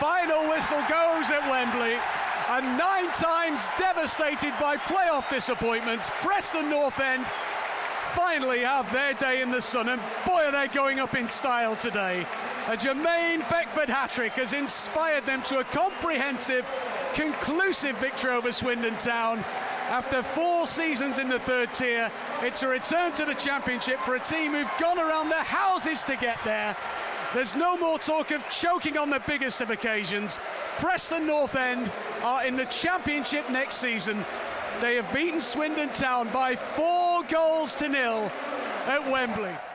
final whistle goes at Wembley, and 9 times devastated by playoff disappointments, Preston North End finally have their day in the sun, and boy are they going up in style today. A Jermaine Beckford hat-trick has inspired them to a comprehensive, conclusive victory over Swindon Town. After 4 seasons in the 3rd tier, it's a return to the Championship for a team who've gone around their houses to get there. There's no more talk of choking on the biggest of occasions. Preston North End are in the Championship next season. They have beaten Swindon Town by 4 goals to 0 at Wembley.